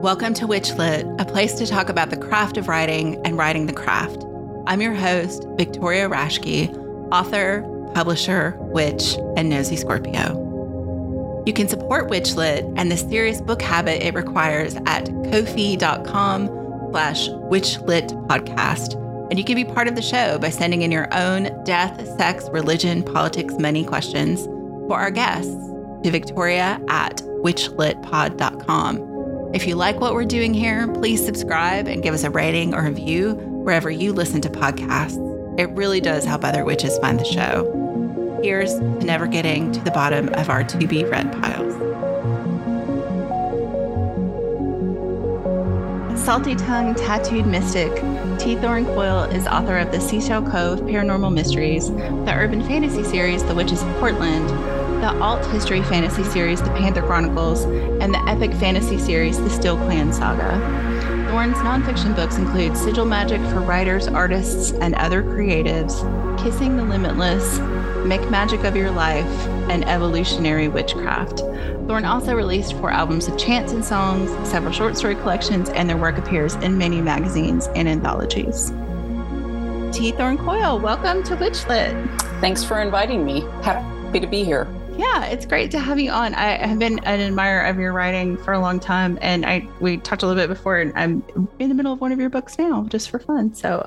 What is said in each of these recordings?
Welcome to Witchlit, a place to talk about the craft of writing and writing the craft. I'm your host, Victoria Raschke, author, publisher, witch, and nosy Scorpio. You can support Witchlit and the serious book habit it requires at ko-fi.com/witchlitpodcast. And you can be part of the show by sending in your own death, sex, religion, politics, money questions for our guests to victoria@witchlitpod.com. If you like what we're doing here, please subscribe and give us a rating or review wherever you listen to podcasts. It really does help other witches find the show. Here's to never getting to the bottom of our to-be-read piles. Salty-tongued, tattooed mystic, T. Thorn Coyle is author of the Seashell Cove Paranormal Mysteries, the urban fantasy series The Witches of Portland, the alt history fantasy series The Panther Chronicles, and the epic fantasy series The Steel Clan Saga. Thorn's nonfiction books include Sigil Magic for writers, artists, and other creatives, Kissing the Limitless, Make Magic of Your Life, and Evolutionary Witchcraft. Thorn also released 4 albums of chants and songs, several short story collections, and their work appears in many magazines and anthologies. T. Thorn Coyle, welcome to Witchlit. Thanks for inviting me. Happy to be here. Yeah, it's great to have you on. I have been an admirer of your writing for a long time, and we talked a little bit before, and I'm in the middle of one of your books now, just for fun. So,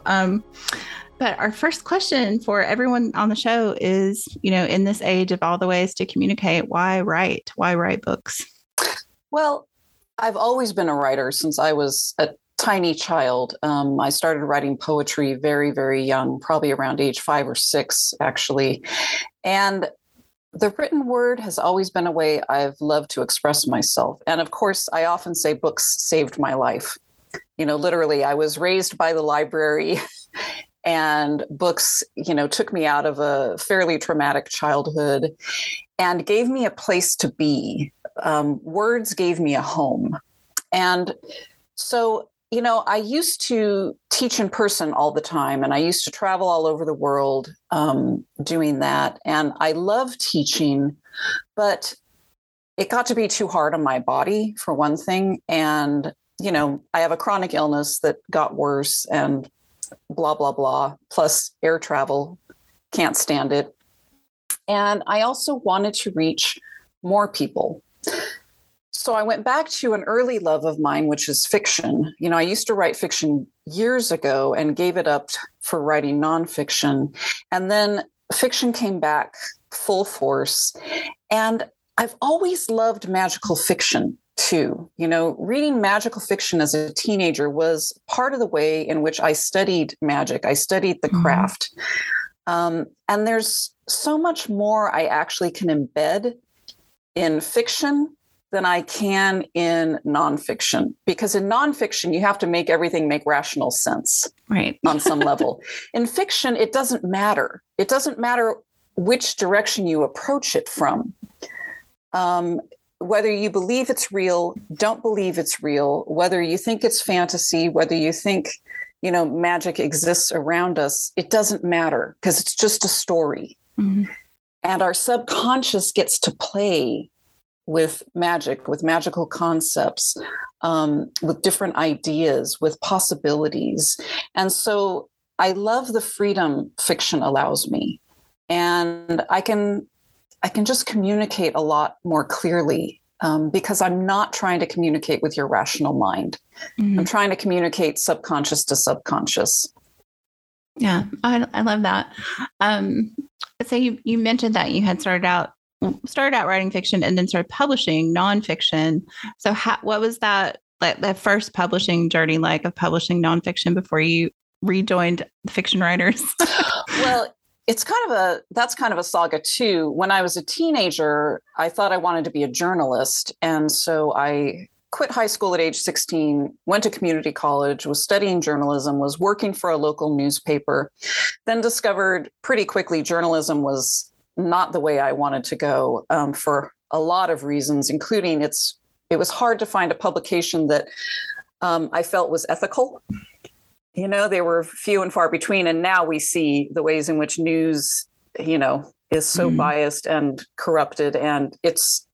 but our first question for everyone on the show is, in this age of all the ways to communicate, why write? Why write books? Well, I've always been a writer since I was a tiny child. I started writing poetry very, very young, probably around age 5 or 6, actually. And the written word has always been a way I've loved to express myself. And of course, I often say books saved my life. Literally, I was raised by the library and books, took me out of a fairly traumatic childhood and gave me a place to be. Words gave me a home. And so, I used to teach in person all the time, and I used to travel all over the world doing that. And I love teaching, but it got to be too hard on my body, for one thing. And, I have a chronic illness that got worse and blah, blah, blah, plus air travel, can't stand it. And I also wanted to reach more people. So I went back to an early love of mine, which is fiction. I used to write fiction years ago and gave it up for writing nonfiction. And then fiction came back full force. And I've always loved magical fiction too. Reading magical fiction as a teenager was part of the way in which I studied magic. I studied the craft. And there's so much more I actually can embed in fiction than I can in nonfiction, because in nonfiction, you have to make everything make rational sense, right? On some level. In fiction, it doesn't matter. It doesn't matter which direction you approach it from. Whether you believe it's real, don't believe it's real, whether you think it's fantasy, whether you think, magic exists around us, it doesn't matter, because it's just a story. Mm-hmm. And our subconscious gets to play with magic, with magical concepts, with different ideas, with possibilities. And so I love the freedom fiction allows me. And I can just communicate a lot more clearly because I'm not trying to communicate with your rational mind. Mm-hmm. I'm trying to communicate subconscious to subconscious. Yeah, I love that. So you mentioned that you had started out writing fiction and then started publishing nonfiction. So what was that first publishing journey like, of publishing nonfiction before you rejoined fiction writers? Well, that's kind of a saga too. When I was a teenager, I thought I wanted to be a journalist. And so I quit high school at age 16, went to community college, was studying journalism, was working for a local newspaper, then discovered pretty quickly journalism was not the way I wanted to go for a lot of reasons, including it was hard to find a publication that I felt was ethical. They were few and far between. And now we see the ways in which news, is so biased and corrupted. And it's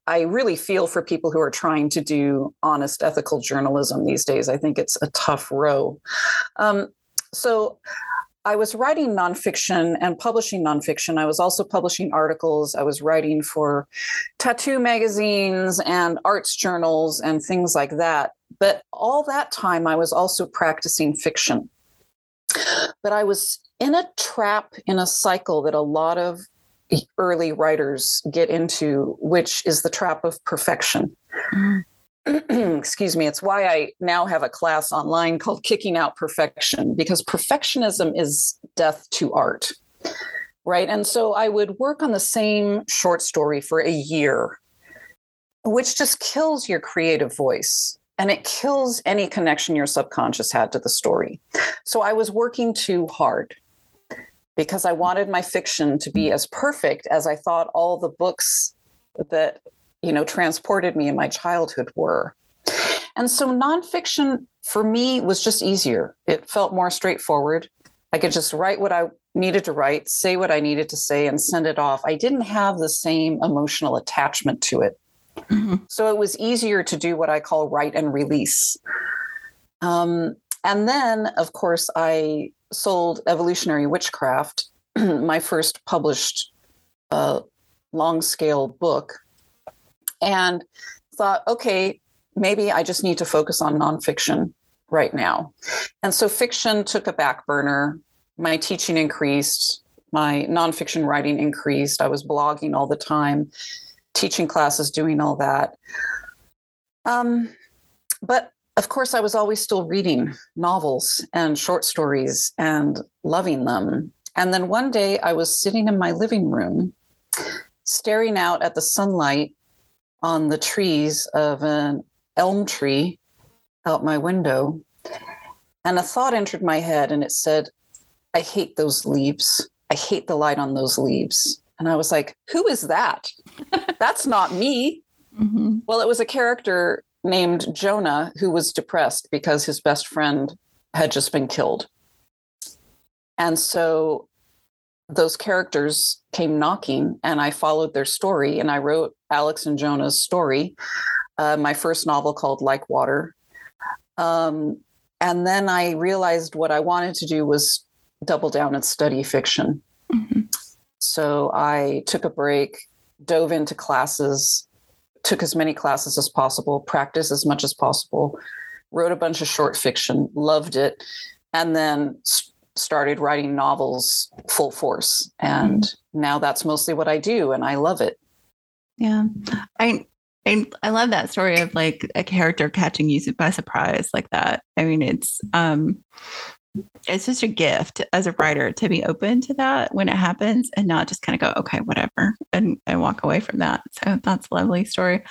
I really feel for people who are trying to do honest, ethical journalism these days. I think it's a tough row. So I was writing nonfiction and publishing nonfiction. I was also publishing articles. I was writing for tattoo magazines and arts journals and things like that. But all that time, I was also practicing fiction. But I was in a trap, in a cycle that a lot of early writers get into, which is the trap of perfection. Excuse me. It's why I now have a class online called Kicking Out Perfection, because perfectionism is death to art, right? And so I would work on the same short story for a year, which just kills your creative voice. And it kills any connection your subconscious had to the story. So I was working too hard because I wanted my fiction to be as perfect as I thought all the books that, transported me in my childhood were. And so nonfiction for me was just easier. It felt more straightforward. I could just write what I needed to write, say what I needed to say, and send it off. I didn't have the same emotional attachment to it. Mm-hmm. So it was easier to do what I call write and release. And then, of course, I sold Evolutionary Witchcraft, my first published long-scale book, and thought, okay, maybe I just need to focus on nonfiction right now. And so fiction took a back burner. My teaching increased. My nonfiction writing increased. I was blogging all the time, teaching classes, doing all that. But of course, I was always still reading novels and short stories and loving them. And then one day I was sitting in my living room, staring out at the sunlight on the trees of an elm tree out my window. And a thought entered my head and it said, I hate those leaves. I hate the light on those leaves. And I was like, who is that? That's not me. Mm-hmm. Well, it was a character named Jonah who was depressed because his best friend had just been killed. And so those characters came knocking and I followed their story and I wrote Alex and Jonah's story, my first novel called Like Water. And then I realized what I wanted to do was double down and study fiction. Mm-hmm. So I took a break, dove into classes, took as many classes as possible, practiced as much as possible, wrote a bunch of short fiction, loved it, and then started writing novels full force. And now that's mostly what I do, and I love it. Yeah. I love that story of like a character catching you by surprise like that. I mean, it's just a gift as a writer to be open to that when it happens and not just kind of go, okay, whatever, and walk away from that. So that's a lovely story.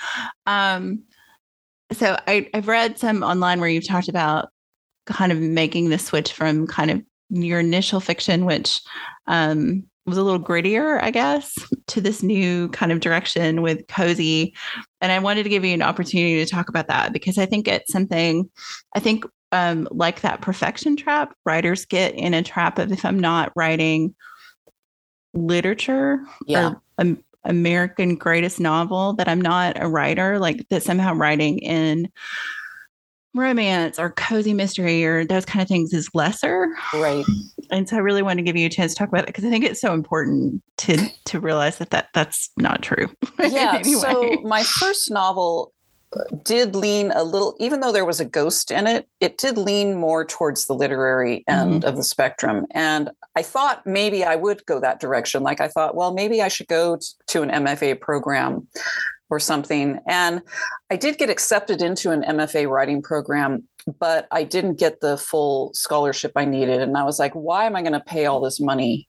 So I've read some online where you've talked about kind of making the switch from kind of your initial fiction, which was a little grittier, I guess, to this new kind of direction with cozy. And I wanted to give you an opportunity to talk about that because I think it's something, like that perfection trap, writers get in a trap of, if I'm not writing literature or American greatest novel, that I'm not a writer, like that somehow writing in romance or cozy mystery or those kind of things is lesser. Right. And so I really want to give you a chance to talk about it because I think it's so important to realize that's not true. Yeah. Anyway. So my first novel did lean a little, even though there was a ghost in it, it did lean more towards the literary end of the spectrum. And I thought maybe I would go that direction. Like I thought, well, maybe I should go to an MFA program or something. And I did get accepted into an MFA writing program, but I didn't get the full scholarship I needed. And I was like, why am I going to pay all this money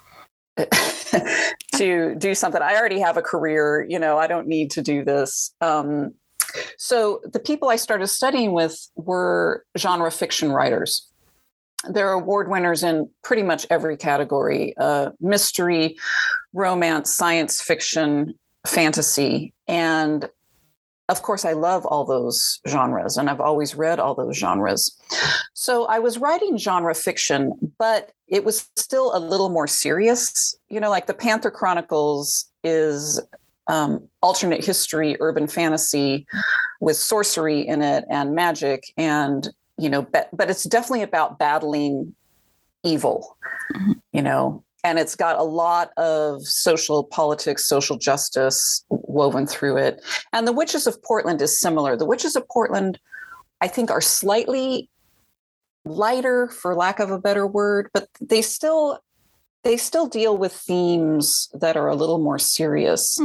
to do something? I already have a career, I don't need to do this. So the people I started studying with were genre fiction writers. They're award winners in pretty much every category, mystery, romance, science fiction, fantasy. And of course, I love all those genres and I've always read all those genres. So I was writing genre fiction, but it was still a little more serious. Like the Panther Chronicles is alternate history, urban fantasy with sorcery in it and magic. And, but it's definitely about battling evil, and it's got a lot of social politics, social justice woven through it. And The Witches of Portland is similar. The Witches of Portland, I think, are slightly lighter, for lack of a better word, but they still deal with themes that are a little more serious.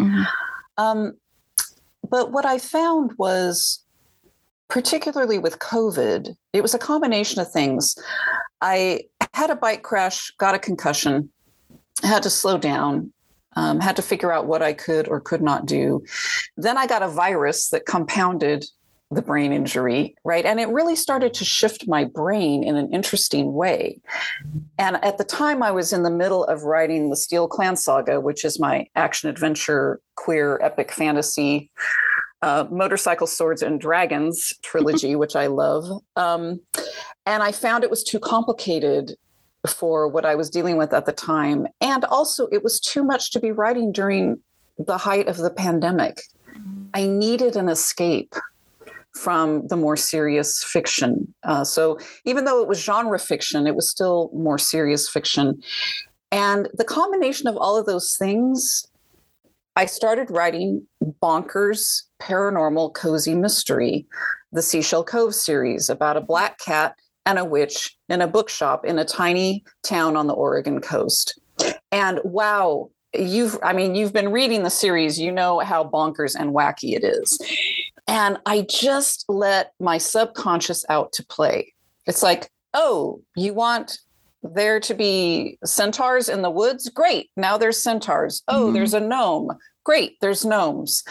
But what I found was, particularly with COVID, it was a combination of things. I had a bike crash, got a concussion, had to slow down, had to figure out what I could or could not do. Then I got a virus that compounded the brain injury, right? And it really started to shift my brain in an interesting way. And at the time, I was in the middle of writing the Steel Clan Saga, which is my action adventure, queer, epic fantasy, motorcycle, swords, and dragons trilogy, which I love. And I found it was too complicated for what I was dealing with at the time. And also, it was too much to be writing during the height of the pandemic. I needed an escape from the more serious fiction. So even though it was genre fiction, it was still more serious fiction. And the combination of all of those things, I started writing bonkers, paranormal, cozy mystery, the Seashell Cove series, about a black cat and a witch in a bookshop in a tiny town on the Oregon coast. And wow, you've been reading the series, you know how bonkers and wacky it is. And I just let my subconscious out to play. It's like, oh, you want there to be centaurs in the woods? Great. Now there's centaurs. Oh, there's a gnome. Great. There's gnomes.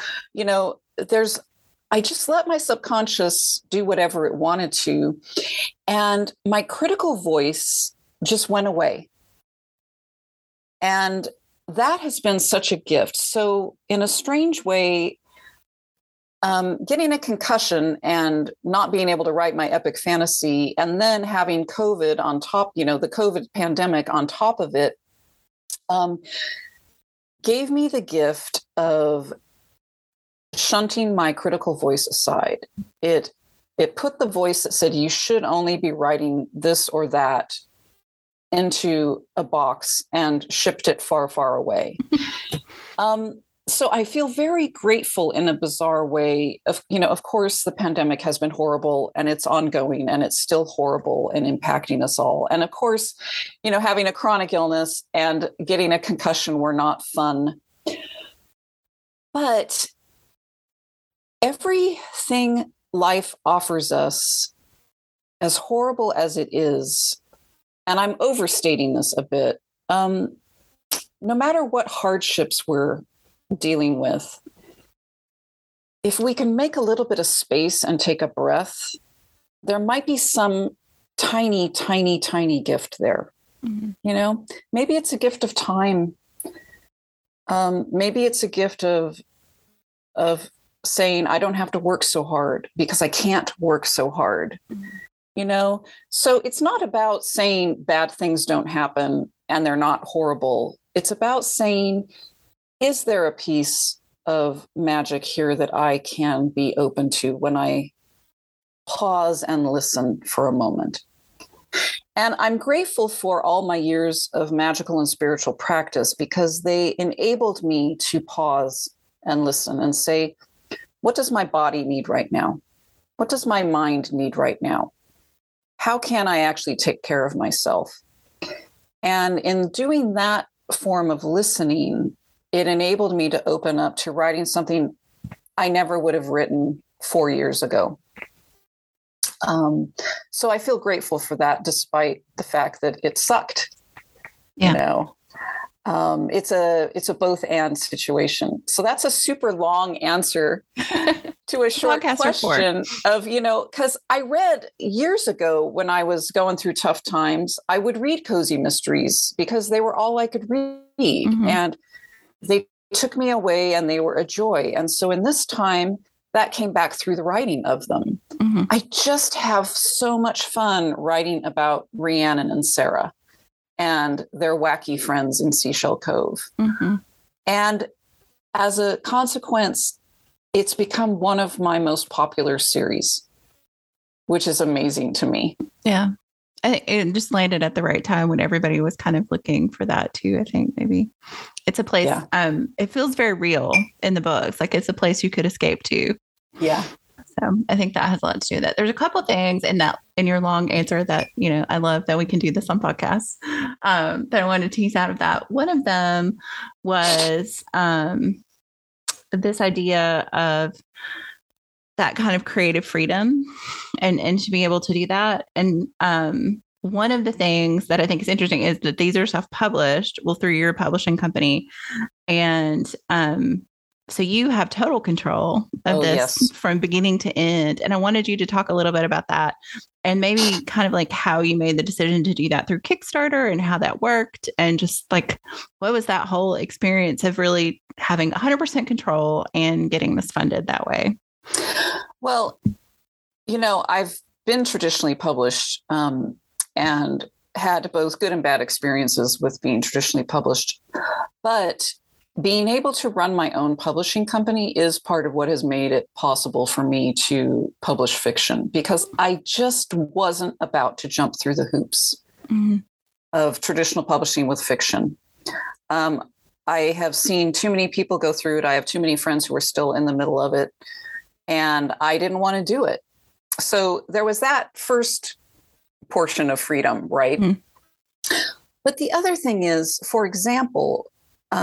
I just let my subconscious do whatever it wanted to. And my critical voice just went away. And that has been such a gift. So in a strange way, getting a concussion and not being able to write my epic fantasy, and then having COVID on top, the COVID pandemic on top of it, gave me the gift of shunting my critical voice aside. It put the voice that said you should only be writing this or that into a box and shipped it far, far away. So I feel very grateful in a bizarre way. Of course, the pandemic has been horrible and it's ongoing and it's still horrible and impacting us all. And of course, having a chronic illness and getting a concussion were not fun. But everything life offers us, as horrible as it is, and I'm overstating this a bit, no matter what hardships we're dealing with, if we can make a little bit of space and take a breath, there might be some tiny, tiny, tiny gift there. Maybe it's a gift of time. Maybe it's a gift of saying, I don't have to work so hard because I can't work so hard. So it's not about saying bad things don't happen and they're not horrible. It's about saying, is there a piece of magic here that I can be open to when I pause and listen for a moment? And I'm grateful for all my years of magical and spiritual practice because they enabled me to pause and listen and say, what does my body need right now? What does my mind need right now? How can I actually take care of myself? And in doing that form of listening, it enabled me to open up to writing something I never would have written 4 years ago. So I feel grateful for that, despite the fact that it sucked. Yeah. It's a both and situation. So that's a super long answer to a short question of, because I read years ago when I was going through tough times, I would read cozy mysteries because they were all I could read. And they took me away and they were a joy. And so in this time, that came back through the writing of them. I just have so much fun writing about Rhiannon and Sarah and their wacky friends in Seashell Cove. And as a consequence, it's become one of my most popular series, which is amazing to me. Yeah. I think it just landed at the right time when everybody was kind of looking for that too. I think maybe it's a place, it feels very real in the books. Like it's a place you could escape to. Yeah. So I think that has a lot to do with that. There's a couple of things in your long answer that, I love that we can do this on podcasts, that I wanted to tease out of that. One of them was, this idea of that kind of creative freedom and to be able to do that. And one of the things that I think is interesting is that these are self-published, through your publishing company. And so you have total control of this from beginning to end. And I wanted you to talk a little bit about that and maybe kind of like how you made the decision to do that through Kickstarter and how that worked. And just like, what was that whole experience of really having 100% control and getting this funded that way? Well, I've been traditionally published and had both good and bad experiences with being traditionally published. But being able to run my own publishing company is part of what has made it possible for me to publish fiction, because I just wasn't about to jump through the hoops of traditional publishing with fiction. I have seen too many people go through it. I have too many friends who are still in the middle of it. And I didn't want to do it. So there was that first portion of freedom, right? But the other thing is, for example,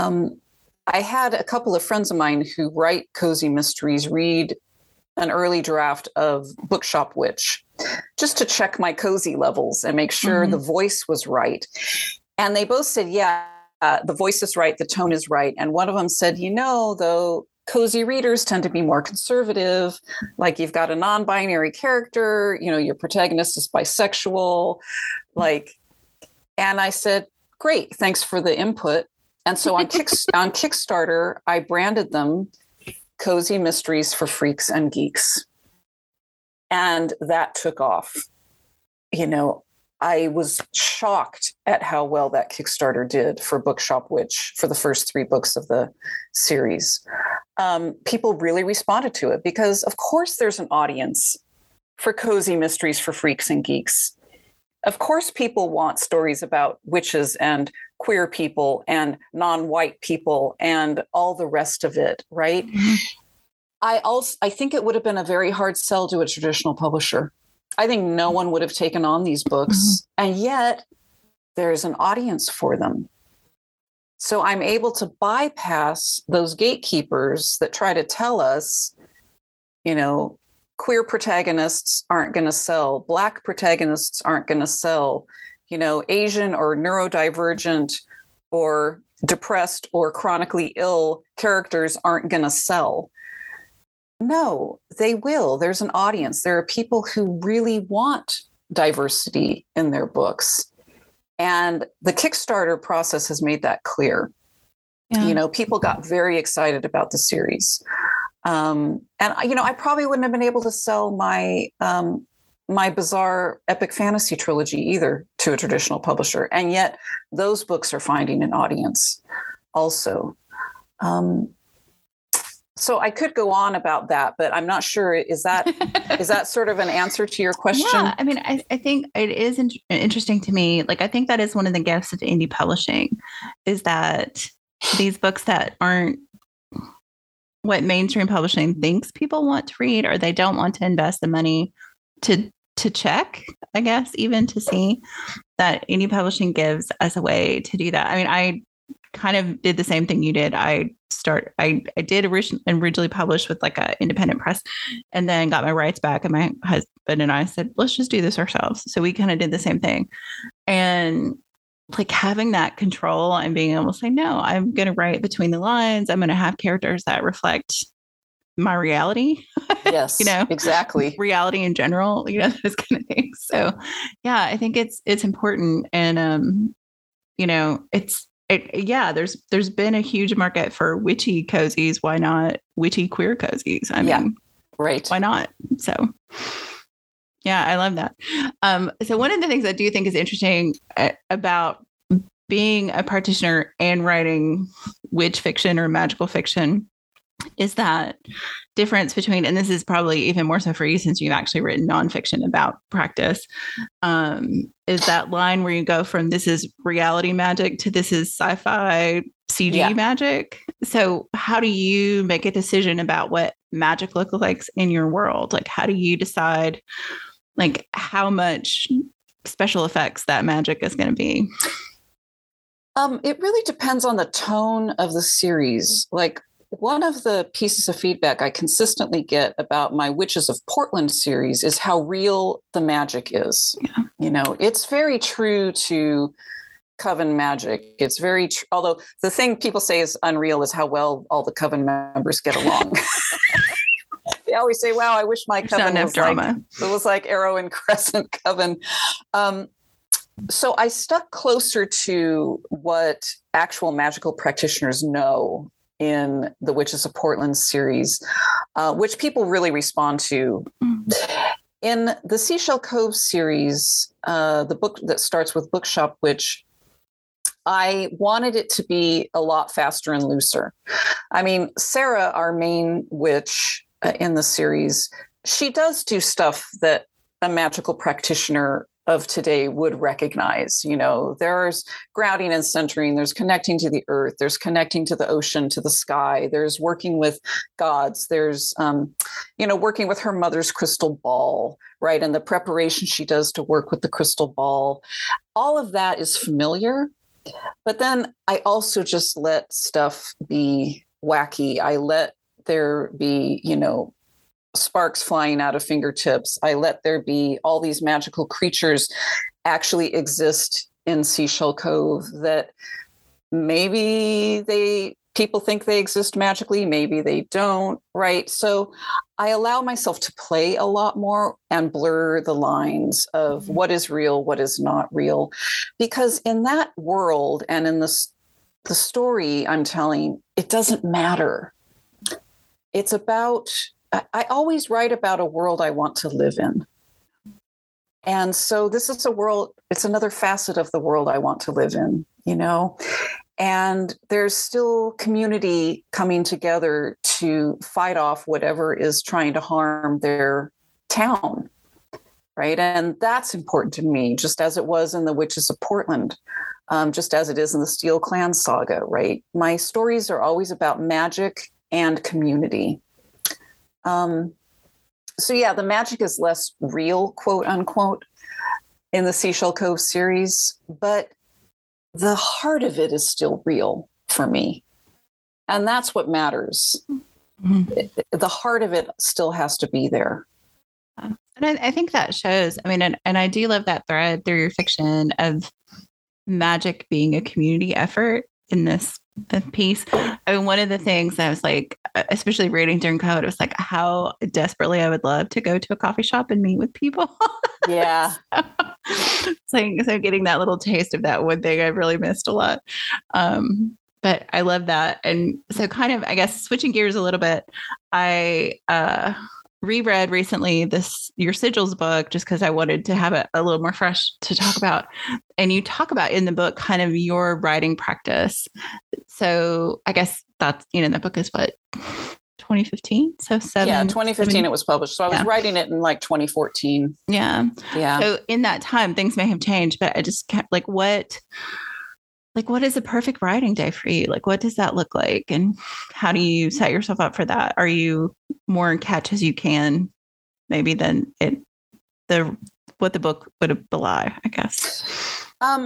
I had a couple of friends of mine who write cozy mysteries read an early draft of Bookshop Witch, just to check my cozy levels and make sure the voice was right. And they both said, the voice is right, the tone is right. And one of them said, though, cozy readers tend to be more conservative. Like you've got a non-binary character, your protagonist is bisexual, and I said, great, thanks for the input. And so on Kickstarter, I branded them Cozy Mysteries for Freaks and Geeks. And that took off. I was shocked at how well that Kickstarter did for Bookshop Witch for the first 3 books of the series. People really responded to it because, of course, there's an audience for Cozy Mysteries for Freaks and Geeks. Of course, people want stories about witches and queer people and non-white people and all the rest of it, right? I think it would have been a very hard sell to a traditional publisher. I think no one would have taken on these books, and yet there's an audience for them. So I'm able to bypass those gatekeepers that try to tell us, queer protagonists aren't going to sell, Black protagonists aren't going to sell, Asian or neurodivergent or depressed or chronically ill characters aren't going to sell. No, they will. There's an audience. There are people who really want diversity in their books. And the Kickstarter process has made that clear. Yeah. People got very excited about the series. And I probably wouldn't have been able to sell my bizarre epic fantasy trilogy either to a traditional publisher. And yet those books are finding an audience also. So I could go on about that, but I'm not sure. Is that sort of an answer to your question? Yeah, I mean, I think it is interesting to me. Like, I think that is one of the gifts of indie publishing, is that these books that aren't what mainstream publishing thinks people want to read, or they don't want to invest the money to check, I guess, even to see, that indie publishing gives us a way to do that. I mean, I kind of did the same thing you did. I did originally publish with like an independent press, and then got my rights back. And my husband and I said, let's just do this ourselves. So we kind of did the same thing. And like having that control and being able to say, no, I'm going to write between the lines. I'm going to have characters that reflect my reality. Yes, exactly. Reality in general, those kind of things. So yeah, I think it's important. And, there's been a huge market for witchy cozies. Why not witchy queer cozies? I mean, right. Why not? So yeah, I love that. So one of the things I do think is interesting about being a practitioner and writing witch fiction or magical fiction, is that difference between, and this is probably even more so for you since you've actually written nonfiction about practice, is that line where you go from this is reality magic to this is sci-fi CG magic. So how do you make a decision about what magic looks like in your world? Like, how do you decide like how much special effects that magic is going to be? It really depends on the tone of the series. Like, one of the pieces of feedback I consistently get about my Witches of Portland series is how real the magic is. Yeah. You know, it's very true to Coven magic. It's very although the thing people say is unreal is how well all the Coven members get along. They always say, wow, I wish my Coven was like Arrow and Crescent Coven. So I stuck closer to what actual magical practitioners know in the Witches of Portland series, which people really respond to. In the Seashell Cove series, the book that starts with Bookshop Witch, I wanted it to be a lot faster and looser. I mean, Sarah, our main witch in the series, she does do stuff that a magical practitioner of today would recognize. You know, there's grounding and centering, there's connecting to the earth, there's connecting to the ocean, to the sky, there's working with gods, there's, working with her mother's crystal ball, right? And the preparation she does to work with the crystal ball. All of that is familiar. But then I also just let stuff be wacky. I let there be, sparks flying out of fingertips. I let there be all these magical creatures actually exist in Seashell Cove that maybe people think they exist magically, maybe they don't, right? So I allow myself to play a lot more and blur the lines of what is real, what is not real, because in that world and in the story I'm telling, it doesn't matter. It's about, I always write about a world I want to live in. And so this is a world, it's another facet of the world I want to live in, and there's still community coming together to fight off whatever is trying to harm their town, right? And that's important to me, just as it was in the Witches of Portland, just as it is in the Steel Clan saga, right? My stories are always about magic and community. So yeah, the magic is less real, quote unquote, in the Seashell Cove series, but the heart of it is still real for me. And that's what matters. Mm-hmm. The heart of it still has to be there. And I think that shows, and I do love that thread through your fiction of magic being a community effort in this piece. One of the things I was like, especially reading during COVID, it was like how desperately I would love to go to a coffee shop and meet with people. Yeah. So getting that little taste of that one thing I've really missed a lot. But I love that. And so kind of, I guess, switching gears a little bit, I reread recently your Sigils book, just because I wanted to have it a little more fresh to talk about. And you talk about in the book kind of your writing practice. So I guess that's, the book is what, 2015? So 2015 it was published. So I was writing it in like 2014. Yeah. So in that time, things may have changed, but I just kept what is a perfect writing day for you? Like, what does that look like? And how do you set yourself up for that? Are you more in catch as you can, maybe than what the book would belie, I guess?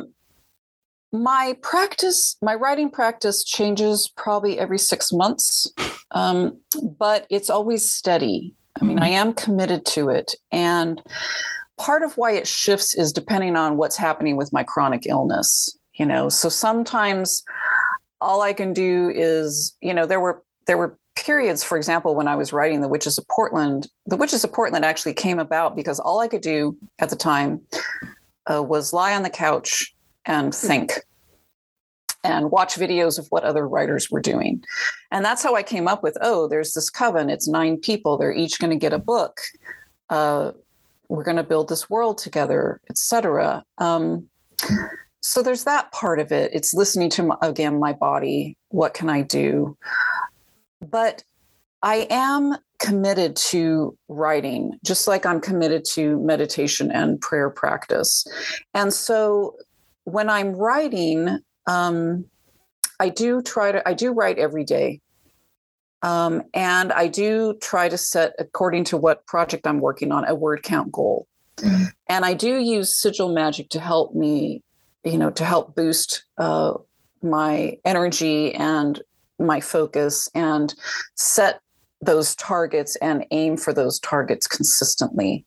My writing practice changes probably every 6 months, but it's always steady. I am committed to it. And part of why it shifts is depending on what's happening with my chronic illness. So sometimes all I can do is, there were periods, for example, when I was writing The Witches of Portland actually came about because all I could do at the time was lie on the couch and think and watch videos of what other writers were doing. And that's how I came up with, there's this coven. It's 9 people. They're each going to get a book. We're going to build this world together, etc. So there's that part of it. It's listening to, again, my body. What can I do? But I am committed to writing, just like I'm committed to meditation and prayer practice. And so when I'm writing, I do write every day. And I do try to set, according to what project I'm working on, a word count goal. Mm-hmm. And I do use Sigil Magic to help me, to help boost my energy and my focus and set those targets and aim for those targets consistently.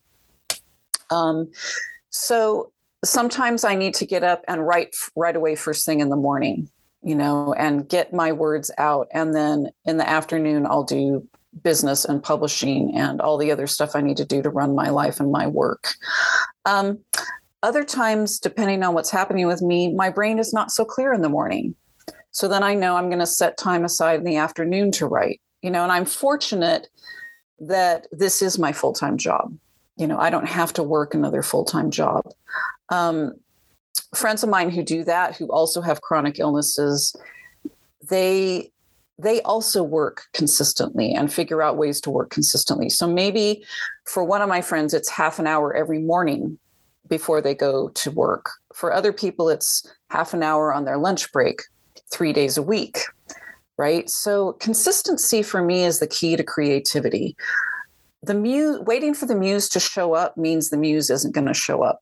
So sometimes I need to get up and write right away first thing in the morning, and get my words out. And then in the afternoon, I'll do business and publishing and all the other stuff I need to do to run my life and my work. Other times, depending on what's happening with me, my brain is not so clear in the morning. So then I know I'm going to set time aside in the afternoon to write, and I'm fortunate that this is my full-time job. I don't have to work another full-time job. Friends of mine who do that, who also have chronic illnesses, they also work consistently and figure out ways to work consistently. So maybe for one of my friends, it's half an hour every morning before they go to work. For other people, it's half an hour on their lunch break, 3 days a week, right? So consistency for me is the key to creativity. Waiting for the muse to show up means the muse isn't going to show up.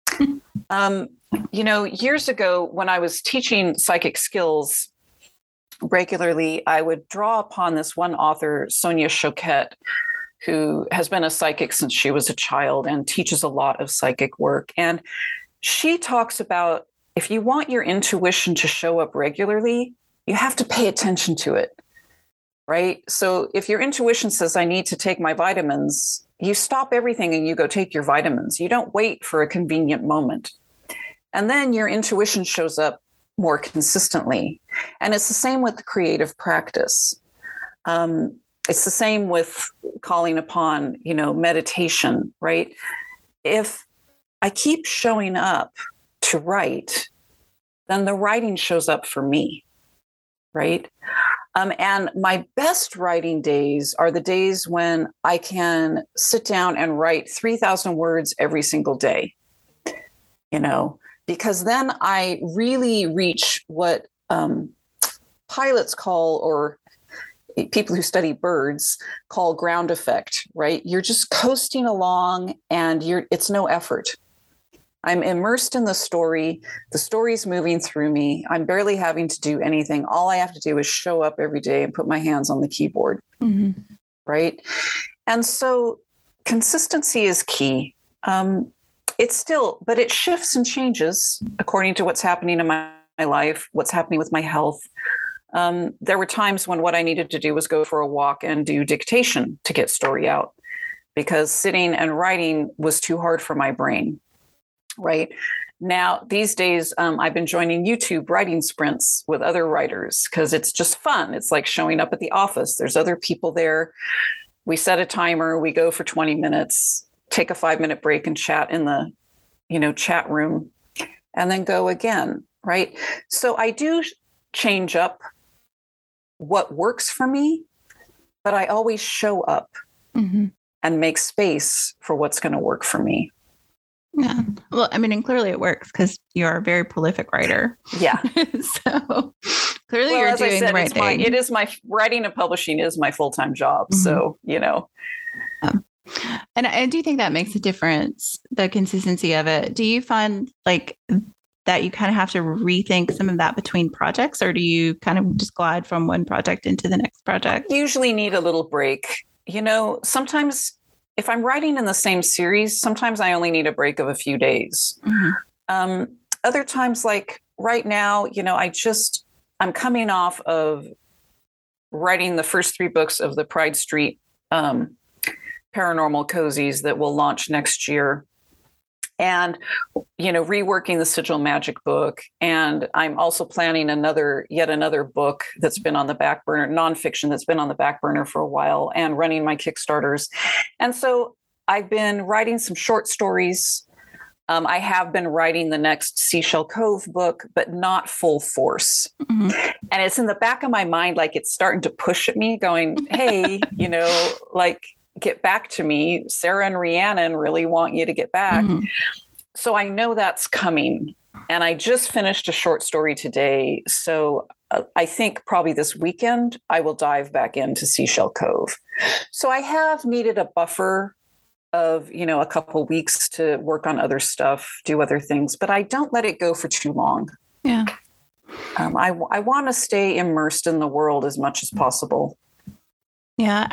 Years ago when I was teaching psychic skills regularly, I would draw upon this one author, Sonia Choquette, who has been a psychic since she was a child and teaches a lot of psychic work. And she talks about, if you want your intuition to show up regularly, you have to pay attention to it, right? So if your intuition says, I need to take my vitamins, you stop everything and you go take your vitamins. You don't wait for a convenient moment. And then your intuition shows up more consistently. And it's the same with creative practice. It's the same with calling upon, meditation, right? If I keep showing up to write, then the writing shows up for me, right? And my best writing days are the days when I can sit down and write 3,000 words every single day, because then I really reach what pilots call, or people who study birds call, ground effect, right? You're just coasting along and it's no effort. I'm immersed in the story's moving through me. I'm barely having to do anything. All I have to do is show up every day and put my hands on the keyboard, right? And so consistency is key. But it shifts and changes according to what's happening in my life, what's happening with my health. There were times when what I needed to do was go for a walk and do dictation to get story out, because sitting and writing was too hard for my brain. Right now, these days, I've been joining YouTube writing sprints with other writers because it's just fun. It's like showing up at the office. There's other people there. We set a timer. We go for 20 minutes, take a 5-minute break and chat in the, chat room, and then go again. Right. So I do change up what works for me, but I always show up and make space for what's going to work for me. Yeah. Well, and clearly it works because you're a very prolific writer. Yeah. So clearly you're doing the right thing. It is my writing and publishing is my full-time job. So, And I do think that makes a difference, the consistency of it. Do you find that you kind of have to rethink some of that between projects, or do you kind of just glide from one project into the next project? Usually need a little break. Sometimes if I'm writing in the same series, sometimes I only need a break of a few days. Other times, like right now, I'm coming off of writing the first 3 books of the Pride Street paranormal cozies that will launch next year. And, reworking the Sigil Magic book. And I'm also planning yet another book that's been on the back burner, nonfiction that's been on the back burner for a while, and running my Kickstarters. And so I've been writing some short stories. I have been writing the next Seashell Cove book, but not full force. Mm-hmm. And it's in the back of my mind, like it's starting to push at me going, hey, like get back to me. Sarah and Rhiannon really want you to get back. Mm-hmm. So I know that's coming. And I just finished a short story today. So I think probably this weekend, I will dive back into Seashell Cove. So I have needed a buffer of, a couple of weeks to work on other stuff, do other things, but I don't let it go for too long. Yeah. I want to stay immersed in the world as much as possible. Yeah.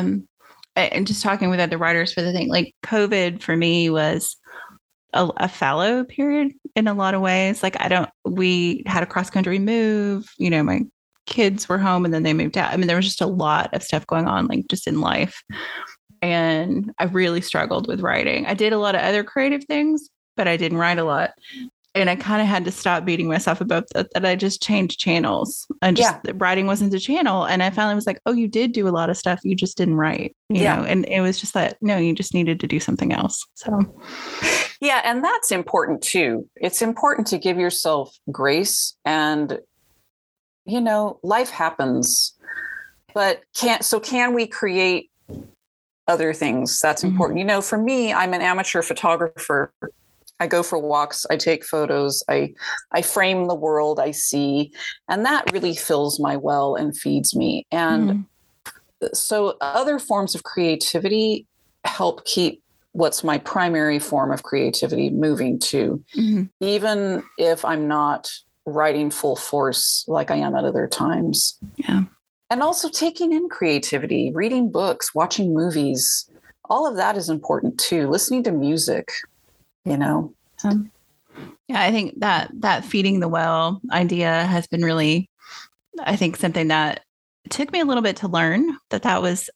And just talking with other writers for the thing, like COVID for me was a fallow period in a lot of ways. Like we had a cross-country move, my kids were home and then they moved out. I mean, there was just a lot of stuff going on, like just in life. And I really struggled with writing. I did a lot of other creative things, but I didn't write a lot. And I kind of had to stop beating myself about that I just changed channels and just writing wasn't a channel. And I finally was like, oh, you did do a lot of stuff. You just didn't write, you know? And it was just that, no, you just needed to do something else. So. Yeah. And that's important too. It's important to give yourself grace and, life happens, but can we create other things? That's important. Mm-hmm. For me, I'm an amateur photographer. I go for walks. I take photos. I frame the world I see, and that really fills my well and feeds me. And so other forms of creativity help keep what's my primary form of creativity moving too, even if I'm not writing full force like I am at other times. Yeah. And also taking in creativity, reading books, watching movies, all of that is important too. Listening to music, Yeah, I think that feeding the well idea has been really, I think, something that took me a little bit to learn that was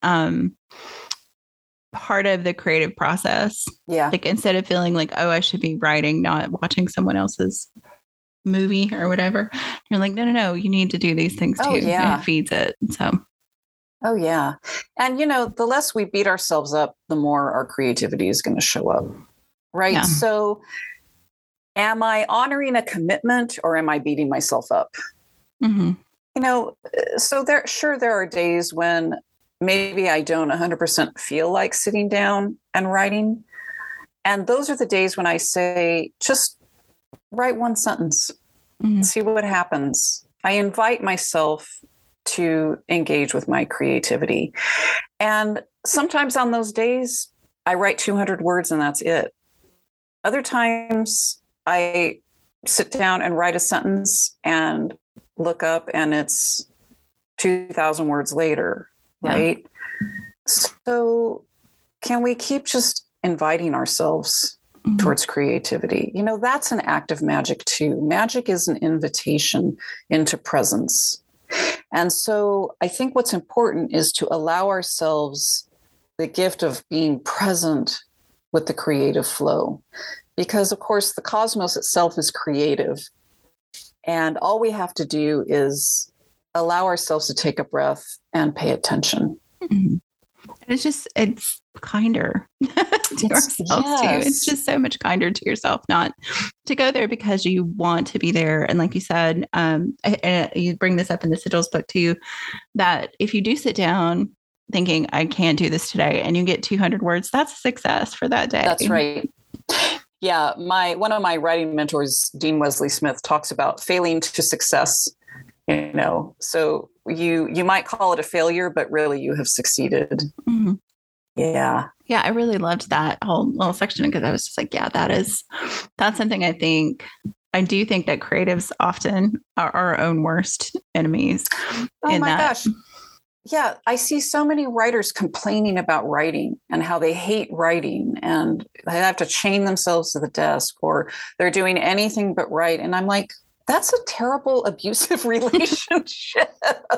part of the creative process. Yeah. Like instead of feeling like, oh, I should be writing, not watching someone else's movie or whatever. You're like, no, you need to do these things too. Yeah. And it feeds it. So. Oh yeah. And the less we beat ourselves up, the more our creativity is going to show up. Right. Yeah. So am I honoring a commitment or am I beating myself up? Mm-hmm. So there are days when maybe I don't 100% feel like sitting down and writing. And those are the days when I say, just write one sentence, see what happens. I invite myself to engage with my creativity. And sometimes on those days, I write 200 words and that's it. Other times I sit down and write a sentence and look up and it's 2,000 words later, right? So can we keep just inviting ourselves towards creativity? That's an act of magic too. Magic is an invitation into presence. And so I think what's important is to allow ourselves the gift of being present with the creative flow. Because of course the cosmos itself is creative. And all we have to do is allow ourselves to take a breath and pay attention. Mm-hmm. It's kinder to ourselves too. It's just so much kinder to yourself, not to go there because you want to be there. And like you said, you bring this up in the Sigils book too, that if you do sit down thinking, I can't do this today, and you get 200 words, that's a success for that day. That's right. Yeah. One of my writing mentors, Dean Wesley Smith, talks about failing to success. So you might call it a failure, but really you have succeeded. Mm-hmm. Yeah. Yeah. I really loved that whole little section because I was just like, yeah, that's something I do think that creatives often are our own worst enemies. Oh my gosh. Yeah. I see so many writers complaining about writing and how they hate writing and they have to chain themselves to the desk or they're doing anything but write. And I'm like, that's a terrible abusive relationship.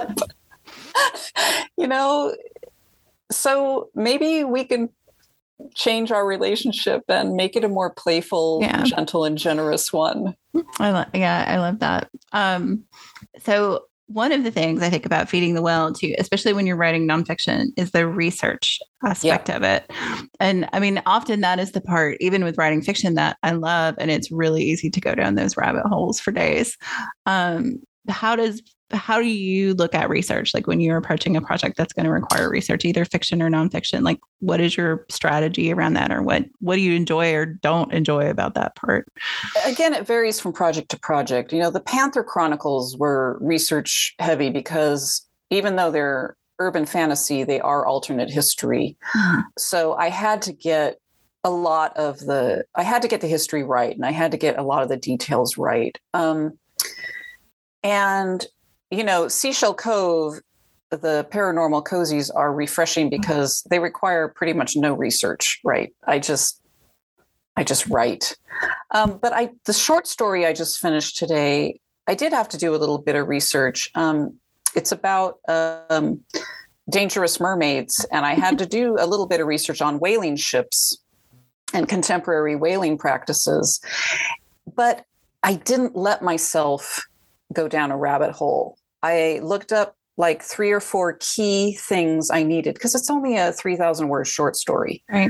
So maybe we can change our relationship and make it a more playful, gentle, and generous one. I love that. So one of the things I think about feeding the well too, especially when you're writing nonfiction, is the research aspect of it. And I mean, often that is the part, even with writing fiction, that I love, and it's really easy to go down those rabbit holes for days. How do you look at research? Like when you're approaching a project that's going to require research, either fiction or nonfiction, like what is your strategy around that? Or what do you enjoy or don't enjoy about that part? Again, it varies from project to project. The Panther Chronicles were research heavy because even though they're urban fantasy, they are alternate history. Mm-hmm. So I had to get the history right, and I had to get a lot of the details right. And Seashell Cove, the paranormal cozies are refreshing because they require pretty much no research, right? I just write. But the short story I just finished today, I did have to do a little bit of research. It's about dangerous mermaids, and I had to do a little bit of research on whaling ships and contemporary whaling practices. But I didn't let myself go down a rabbit hole. I looked up like 3 or 4 key things I needed because it's only a 3,000 word short story. Right.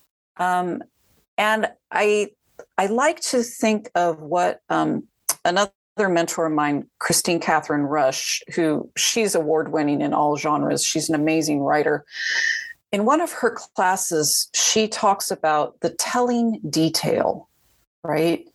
And I like to think of what another mentor of mine, Christine Catherine Rush, she's award-winning in all genres. She's an amazing writer. In one of her classes, she talks about the telling detail, right?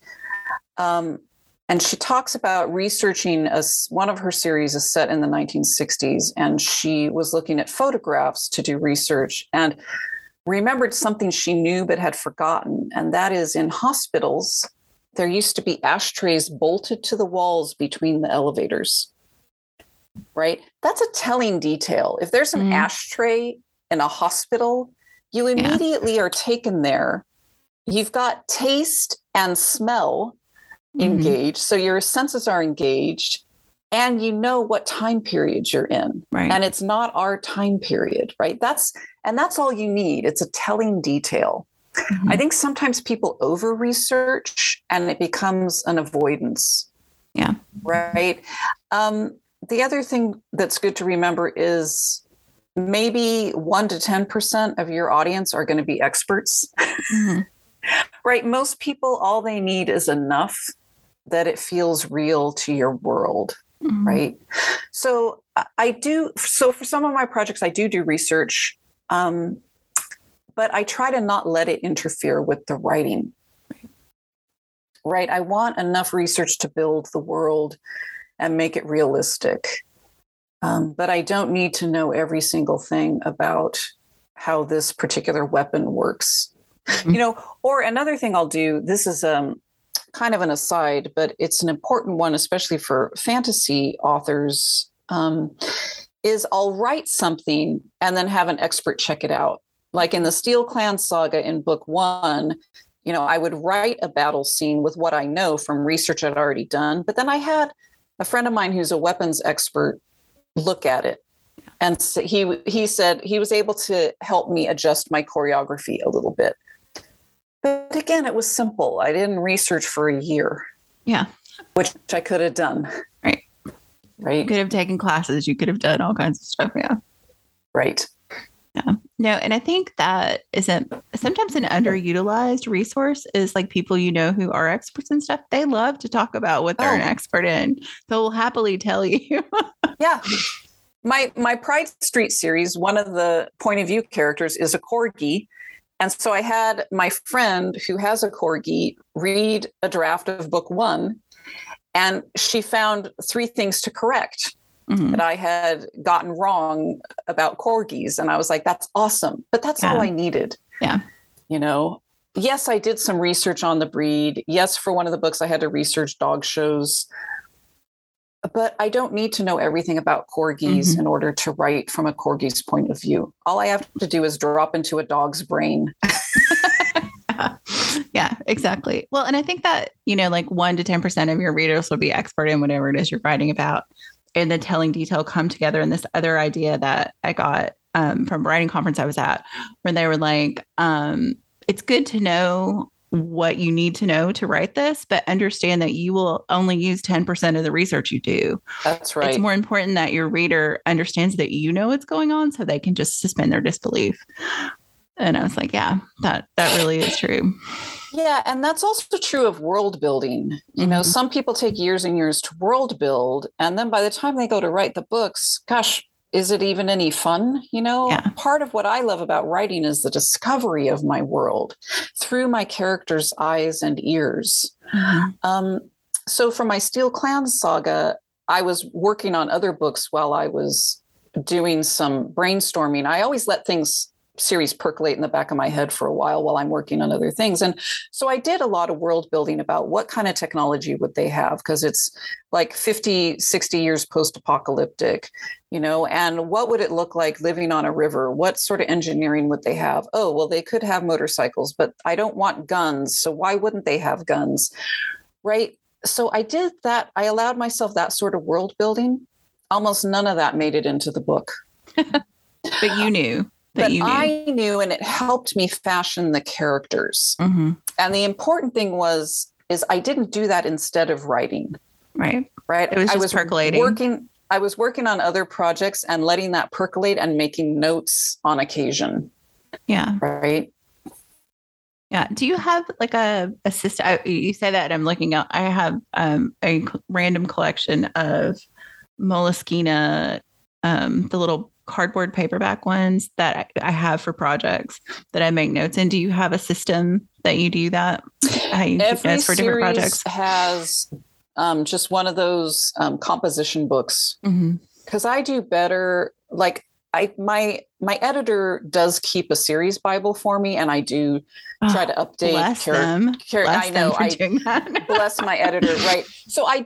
And she talks about researching one of her series is set in the 1960s, and she was looking at photographs to do research and remembered something she knew but had forgotten. And that is, in hospitals, there used to be ashtrays bolted to the walls between the elevators, right? That's a telling detail. If there's an ashtray in a hospital, you immediately are taken there. You've got taste and smell engaged. So your senses are engaged and you know what time period you're in. Right. And it's not our time period, right? That's all you need. It's a telling detail. Mm-hmm. I think sometimes people over research and it becomes an avoidance. Yeah. Right. The other thing that's good to remember is maybe 1 to 10% of your audience are going to be experts. Mm-hmm. Right. Most people, all they need is enough that it feels real to your world. Mm-hmm. Right. So for some of my projects, I do research, but I try to not let it interfere with the writing. Right. I want enough research to build the world and make it realistic. But I don't need to know every single thing about how this particular weapon works. Mm-hmm. Or another thing I'll do, this is kind of an aside, but it's an important one, especially for fantasy authors, is I'll write something and then have an expert check it out. Like in the Steel Clan saga in book 1, I would write a battle scene with what I know from research I'd already done. But then I had a friend of mine who's a weapons expert look at it. And so he said he was able to help me adjust my choreography a little bit. But again, it was simple. I didn't research for a year. Yeah. Which I could have done. Right. You could have taken classes. You could have done all kinds of stuff. Yeah. Right. Yeah. No, and I think that sometimes an underutilized resource is like people who are experts in stuff. They love to talk about what they're an expert in. They'll happily tell you. Yeah. My Pride Street series, one of the point of view characters is a corgi. And so I had my friend who has a corgi read a draft of book 1, and she found 3 things to correct that I had gotten wrong about corgis. And I was like, that's awesome. But that's all I needed. Yeah. Yes, I did some research on the breed. Yes, for one of the books, I had to research dog shows. But I don't need to know everything about corgis in order to write from a corgi's point of view. All I have to do is drop into a dog's brain. Yeah, exactly. Well, and I think that, like 1 to 10% of your readers will be expert in whatever it is you're writing about. And the telling detail come together. And this other idea that I got from a writing conference I was at, where they were like, it's good to know what you need to know to write this, but understand that you will only use 10% of the research you do. That's right. It's more important that your reader understands that you know what's going on so they can just suspend their disbelief. And I was like, yeah, that really is true. Yeah. And that's also true of world building. You know, some people take years and years to world build. And then by the time they go to write the books, gosh, is it even any fun? You know, part of what I love about writing is the discovery of my world through my characters' eyes and ears. So for my Steel Clans saga, I was working on other books while I was doing some brainstorming. I always let series percolate in the back of my head for a while I'm working on other things. And so I did a lot of world building about what kind of technology would they have, because it's like 50, 60 years post-apocalyptic, you know, and what would it look like living on a river? What sort of engineering would they have? Oh, well, they could have motorcycles, but I don't want guns. So why wouldn't they have guns? Right. So I did that. I allowed myself that sort of world building. Almost none of that made it into the book. But you knew. I knew, and it helped me fashion the characters. And the important thing is I didn't do that instead of writing. Right. It was just percolating. I was working on other projects and letting that percolate and making notes on occasion. Yeah. Right. Yeah. Do you have like a system? You say that, and I'm looking out. I have a random collection of Moleskine, the little cardboard paperback ones that I have for projects that I make notes in. Do you have a system that you do that? How you keep notes for different projects? Has just one of those composition books, because I do better. Like my editor does keep a series Bible for me, and I do try to update. Bless them. I know. I bless my editor, right? So I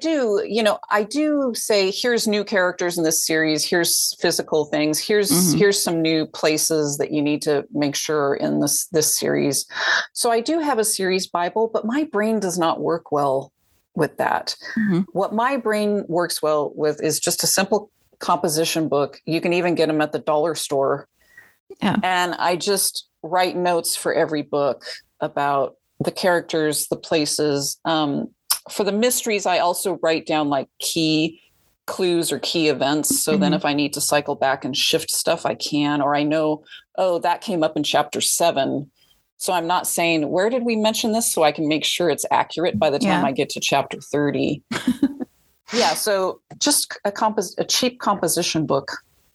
do say, here's new characters in this series. Here's physical things. Here's some new places that you need to make sure in this series. So I do have a series Bible, but my brain does not work well with that. What my brain works well with is just a simple composition book. You can even get them at the dollar store. Yeah. And I just write notes for every book about the characters, the places. For the mysteries, I also write down like key clues or key events. So then if I need to cycle back and shift stuff, I can, or I know, oh, that came up in chapter 7. So I'm not saying, where did we mention this? So I can make sure it's accurate by the time I get to chapter 30. Yeah. So just a cheap composition book.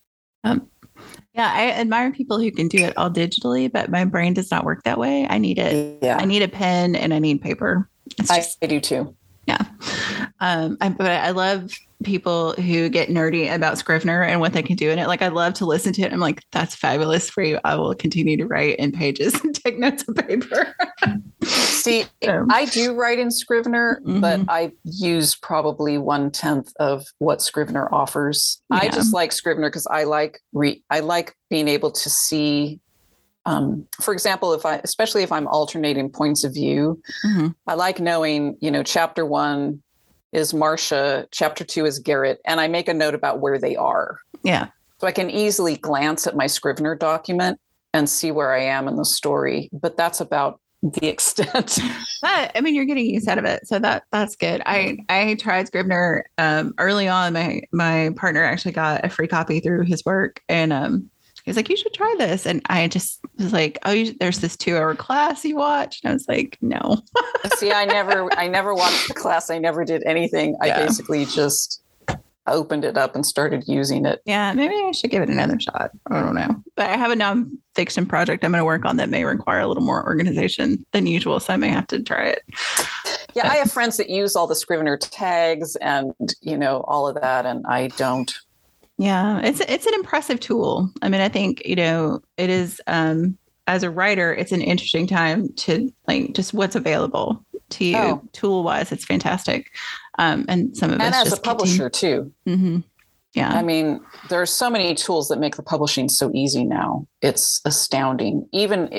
Yeah, I admire people who can do it all digitally, but my brain does not work that way. I need it. Yeah. I need a pen and I need paper. I do too. Yeah. But I love people who get nerdy about Scrivener and what they can do in it. Like, I love to listen to it. I'm like, that's fabulous for you. I will continue to write in pages and take notes on paper. See, I do write in Scrivener, but I use probably 1/10 of what Scrivener offers. Yeah. I just like Scrivener because I like being able to see. For example, especially if I'm alternating points of view, I like knowing, chapter 1 is Marcia, chapter 2 is Garrett, and I make a note about where they are. Yeah. So I can easily glance at my Scrivener document and see where I am in the story, but that's about the extent. But I mean, you're getting use out of it. So that's good. I tried Scrivener early on. My partner actually got a free copy through his work, and he's like, you should try this. And I just was like, oh, there's this 2-hour class you watch. And I was like, no. See, I never watched the class. I never did anything. I basically just opened it up and started using it. Yeah, maybe I should give it another shot. I don't know. But I have a nonfiction project I'm going to work on that may require a little more organization than usual. So I may have to try it. Yeah, I have friends that use all the Scrivener tags and, all of that. And I don't. Yeah, it's an impressive tool. I mean, I think, it is, as a writer, it's an interesting time to just what's available to you. Oh. Tool wise, it's fantastic. And some of it. And as a publisher too. Mm-hmm. Yeah. I mean, there are so many tools that make the publishing so easy now. It's astounding. Even,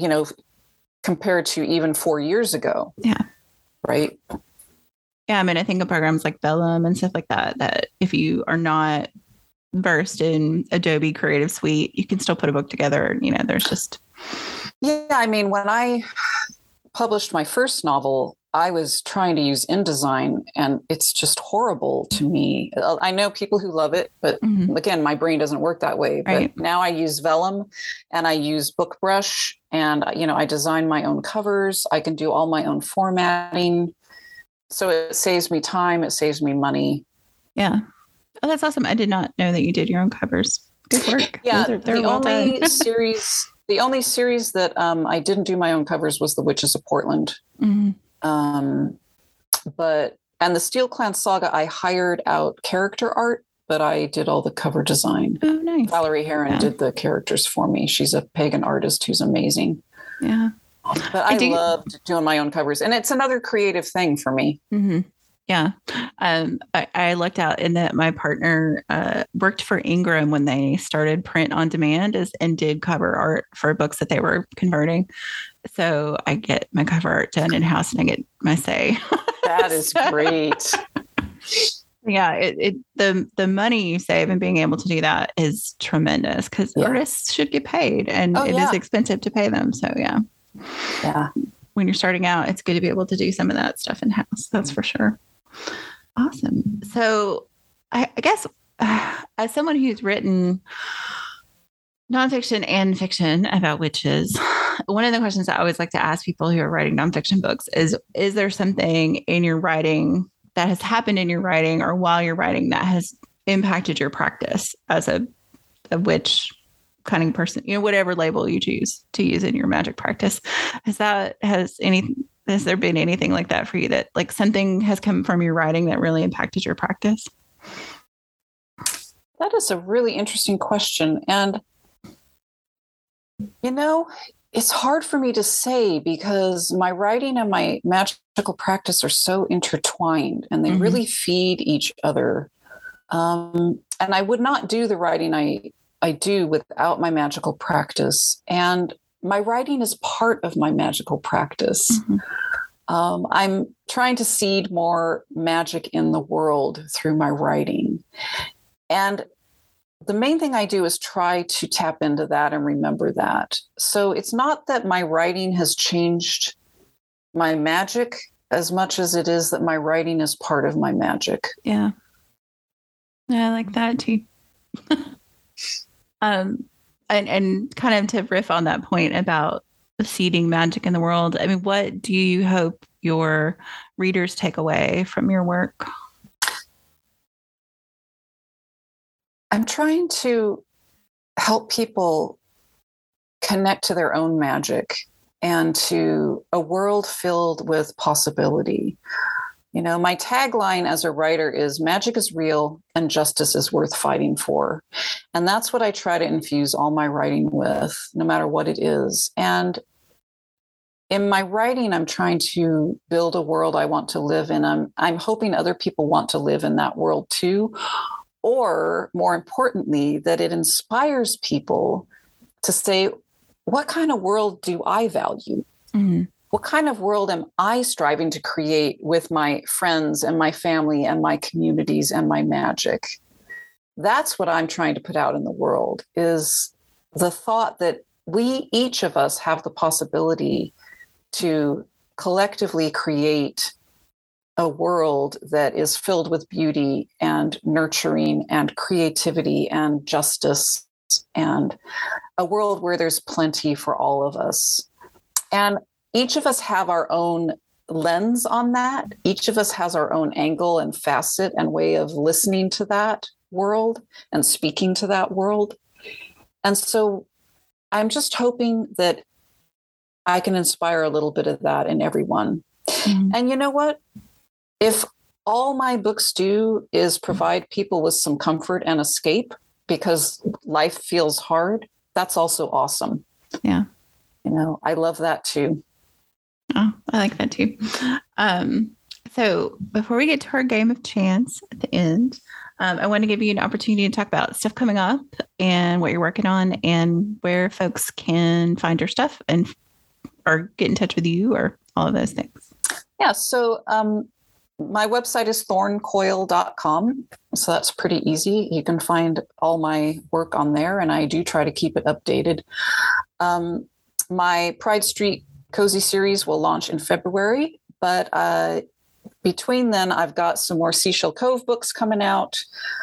compared to even 4 years ago. Yeah. Right. Yeah. I mean, I think of programs like Vellum and stuff like that if you are not versed in Adobe Creative Suite, you can still put a book together. There's just. Yeah. I mean, when I published my first novel, I was trying to use InDesign, and it's just horrible to me. I know people who love it, but again, my brain doesn't work that way. Right. But now I use Vellum and I use BookBrush, and I design my own covers. I can do all my own formatting. So it saves me time. It saves me money. Yeah. Oh, that's awesome. I did not know that you did your own covers. Good work. Yeah. They're well done. The only series that I didn't do my own covers was The Witches of Portland. And the Steel Clan Saga, I hired out character art, but I did all the cover design. Oh, nice. Valerie Heron did the characters for me. She's a pagan artist who's amazing. Yeah. But I loved doing my own covers, and it's another creative thing for me. Yeah. I lucked out in that my partner worked for Ingram when they started print on demand and did cover art for books that they were converting. So I get my cover art done in-house and I get my say. That is great. Yeah, the money you save in being able to do that is tremendous because artists should get paid, and it is expensive to pay them. So yeah. When you're starting out, it's good to be able to do some of that stuff in-house. That's for sure. Awesome. So I guess as someone who's written nonfiction and fiction about witches, one of the questions I always like to ask people who are writing nonfiction books is there something in your writing that has happened in your writing or while you're writing that has impacted your practice as a witch cunning person, whatever label you choose to use in your magic practice? Has there been anything like that for you, that like something has come from your writing that really impacted your practice? That is a really interesting question. And, it's hard for me to say because my writing and my magical practice are so intertwined and they really feed each other. And I would not do the writing I do without my magical practice. And my writing is part of my magical practice. I'm trying to seed more magic in the world through my writing. And the main thing I do is try to tap into that and remember that. So it's not that my writing has changed my magic as much as it is that my writing is part of my magic. Yeah. Yeah, I like that too. And kind of to riff on that point about seeding magic in the world, I mean, what do you hope your readers take away from your work? I'm trying to help people connect to their own magic and to a world filled with possibility. My tagline as a writer is magic is real and justice is worth fighting for. And that's what I try to infuse all my writing with, no matter what it is. And in my writing, I'm trying to build a world I want to live in. I'm hoping other people want to live in that world too. Or more importantly, that it inspires people to say, what kind of world do I value? What kind of world am I striving to create with my friends and my family and my communities and my magic? That's what I'm trying to put out in the world, is the thought that each of us have the possibility to collectively create a world that is filled with beauty and nurturing and creativity and justice, and a world where there's plenty for all of us. And each of us have our own lens on that. Each of us has our own angle and facet and way of listening to that world and speaking to that world. And so I'm just hoping that I can inspire a little bit of that in everyone. And you know what? If all my books do is provide people with some comfort and escape because life feels hard, that's also awesome. Yeah. I love that too. Oh, I like that too. So before we get to our game of chance at the end, I want to give you an opportunity to talk about stuff coming up and what you're working on and where folks can find your stuff or get in touch with you or all of those things. Yeah. So my website is thorncoil.com. So that's pretty easy. You can find all my work on there, and I do try to keep it updated. My Pride Street Cozy series will launch in February, but between then, I've got some more Seashell Cove books coming out.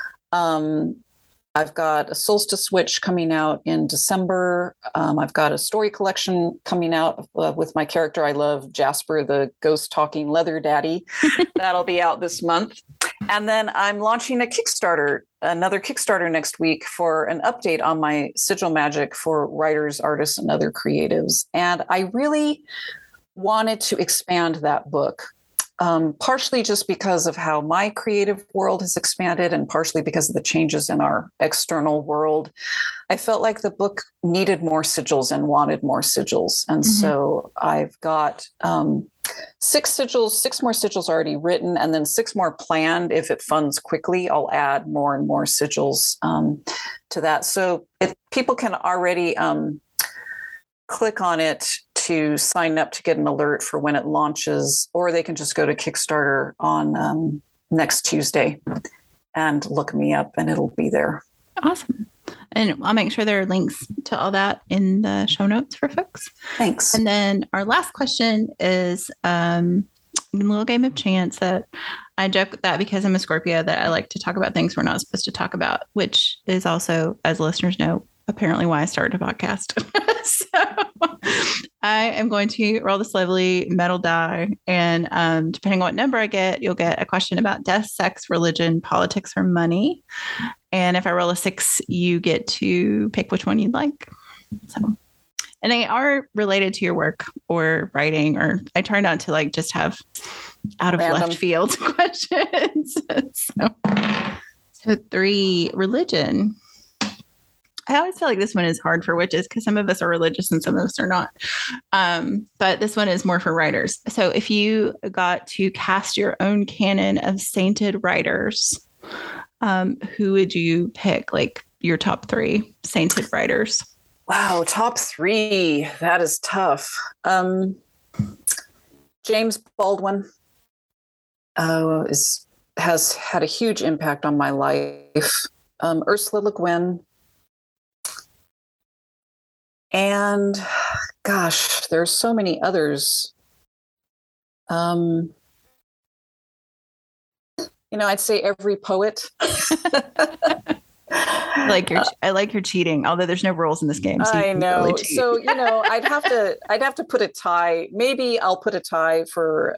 I've got a Solstice Witch coming out in December. I've got a story collection coming out with my character I love, Jasper, the ghost talking leather daddy. That'll be out this month. And then I'm launching another Kickstarter next week for an update on my sigil magic for writers, artists, and other creatives. And I really wanted to expand that book. Partially just because of how my creative world has expanded and partially because of the changes in our external world. I felt like the book needed more sigils and wanted more sigils. And so I've got 6 more sigils already written, and then 6 more planned. If it funds quickly, I'll add more and more sigils to that. So if people can already click on it to sign up to get an alert for when it launches, or they can just go to Kickstarter on next Tuesday and look me up and it'll be there. Awesome. And I'll make sure there are links to all that in the show notes for folks. Thanks. And then our last question is a little game of chance that I joke that because I'm a Scorpio that I like to talk about things we're not supposed to talk about, which is also, as listeners know, apparently why I started a podcast. So I am going to roll this lovely metal die. And depending on what number I get, you'll get a question about death, sex, religion, politics, or money. And if I roll a 6, you get to pick which one you'd like. So, and they are related to your work or writing, or I try not to like just have out of left field questions. So 3, religion. I always feel like this one is hard for witches because some of us are religious and some of us are not. But this one is more for writers. So if you got to cast your own canon of sainted writers, who would you pick? Like your top 3 sainted writers? Wow, top 3. That is tough. James Baldwin has had a huge impact on my life. Ursula Le Guin. And gosh, there's so many others. I'd say every poet. I like your cheating, although there's no rules in this game. So I know. Really so, I'd have to put a tie. Maybe I'll put a tie for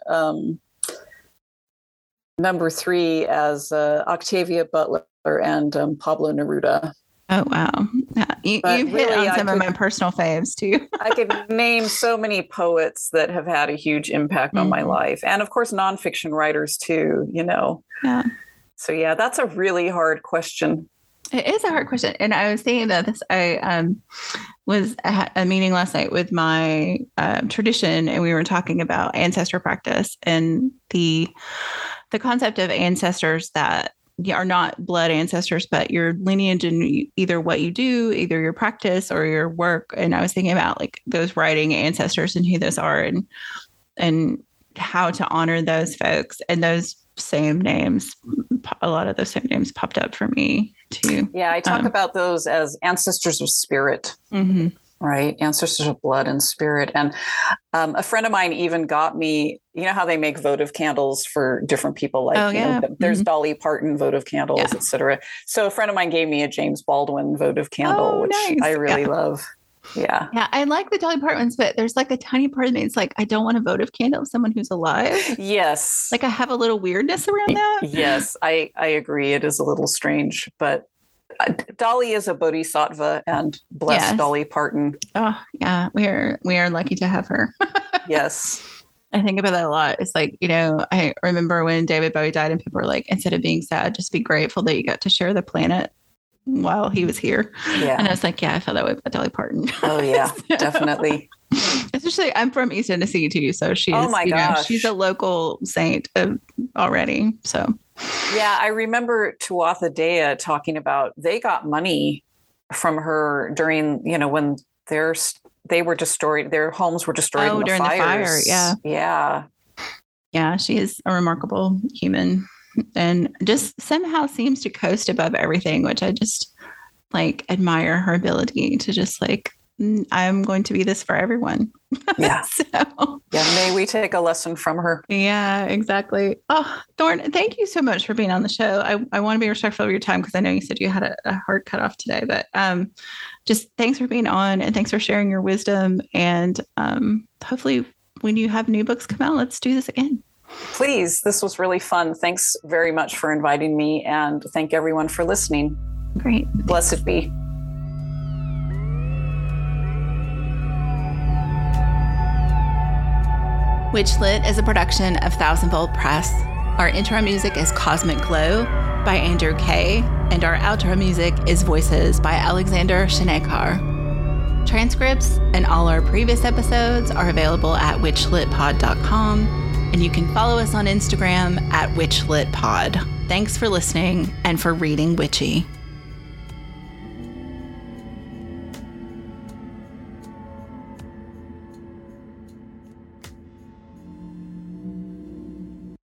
number 3 as Octavia Butler and Pablo Neruda. Oh, wow. Yeah. You hit on some of my personal faves, too. I could name so many poets that have had a huge impact on my life. And, of course, nonfiction writers, too, Yeah. So, yeah, that's a really hard question. It is a hard question. And I was thinking about this. I had a meeting last night with my tradition, and we were talking about ancestor practice and the concept of ancestors that are not blood ancestors, but your lineage and either what you do, either your practice or your work. And I was thinking about like those writing ancestors and who those are and how to honor those folks. And those same names, a lot of those same names popped up for me too. Yeah, I talk about those as ancestors of spirit. Mm-hmm. Right. Ancestors of blood and spirit. And a friend of mine even got me, how they make votive candles for different people. Like, there's Dolly Parton votive candles, et cetera. So a friend of mine gave me a James Baldwin votive candle, which I really love. Yeah. Yeah. I like the Dolly Parton ones, but there's like a tiny part of me. It's like, I don't want a votive candle of someone who's alive. Yes. Like I have a little weirdness around that. Yes. I agree. It is a little strange, but Dolly is a bodhisattva, and bless Dolly Parton. Oh yeah, we are lucky to have her. Yes, I think about that a lot. It's like I remember when David Bowie died, and people were like, instead of being sad, just be grateful that you got to share the planet while he was here. Yeah, and I was like, yeah, I felt that way about Dolly Parton. Oh yeah, definitely. Especially, I'm from East Tennessee too, so she's she's a local saint already. So. Yeah, I remember Tuatha Dea talking about they got money from her during, when they were destroyed, their homes were destroyed in the during fires. The fire. Yeah. Yeah. Yeah, she is a remarkable human and just somehow seems to coast above everything, which I just admire her ability to just I'm going to be this for everyone. Yeah. So, may we take a lesson from her. Yeah, exactly. Oh, Thorn, thank you so much for being on the show. I want to be respectful of your time because I know you said you had a hard cutoff today, but just thanks for being on and thanks for sharing your wisdom. And hopefully when you have new books come out, let's do this again. Please. This was really fun. Thanks very much for inviting me, and thank everyone for listening. Great. Blessed be. Witchlit is a production of Thousand Volt Press. Our intro music is Cosmic Glow by Andrew Kay, and our outro music is Voices by Alexander Shanekar. Transcripts and all our previous episodes are available at witchlitpod.com, and you can follow us on Instagram at witchlitpod. Thanks for listening and for reading witchy.